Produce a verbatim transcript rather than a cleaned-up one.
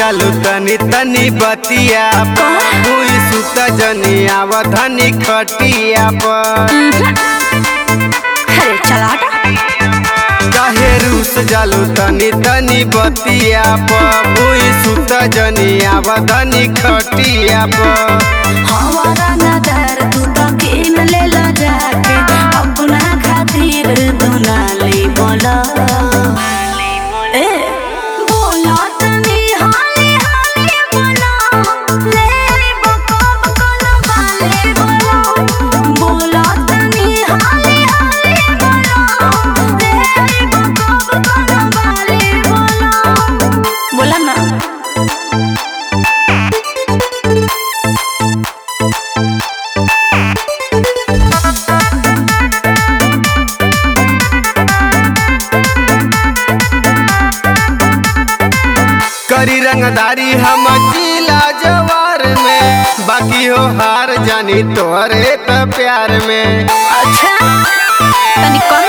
जालू तनी तनी बतिया मुई सुत जनी आवधनी खटिया पर अरे चला काहे रूस जालू तनी तनी बतिया पर मुई सुत जनी आवधनी खटिया पर हमारा नजर तू तो किन ले ला जाके अपना खातिर दुनाली बोला ए बोला तनी हाली हाली बोला ले बकब कल वाले बोला बोला तनी हाली हाली बोला ले बकब कल वाले बोला बोला ना करी रंगदारी हम जिला जवार में बाकी हो हार जानी तोरे त प्यार में अच्छा तनी कम